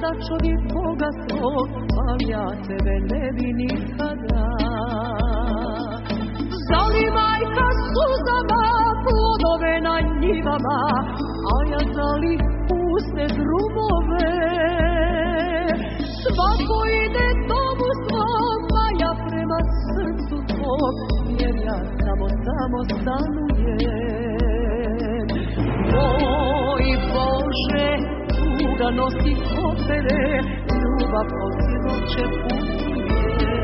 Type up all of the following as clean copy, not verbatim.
da čovjek Boga svog, al ja tebe ne bi nikada. Zali majka suzama plodove na njivama, a ja zali puste drumove. Svako ide domu svom, a ja prema srcu tvog, jer ja samo stanujem. Moj Bože, tuga nosi opere, ljubav posjedoče putuje.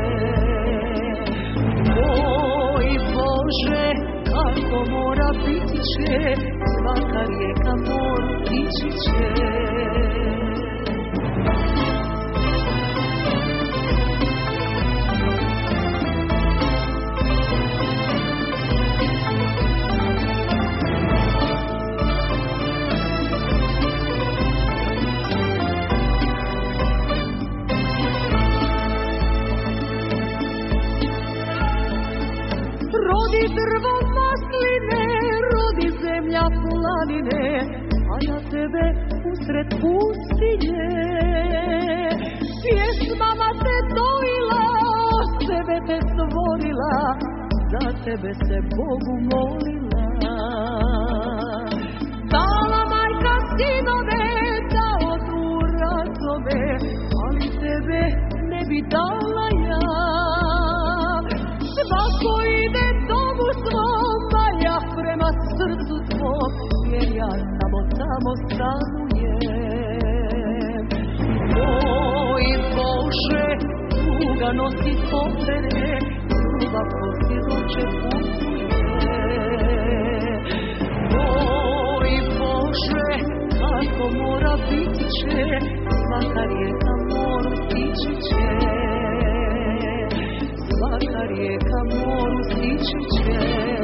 Moj Bože, kako mora biti će, svaka rijeka moru ići će. Rodi drvo masline, rodi zemlja planine, a ja tebe usred pustinje. Pjesmama te dojila, sebe te stvorila, za tebe se Bogu molila. Dala majka sinove, dao tu razove, ali tebe ne bi dala ja. Svako ide domu svom, a ja prema srcu tvom, jer ja samo stanujem. Moj Bože, tuga nosi opere, ljubav posjedoče putuje. Moj Bože, kako mora biti će, svaka rijeka moru stići će. Svaka rijeka moru stići će.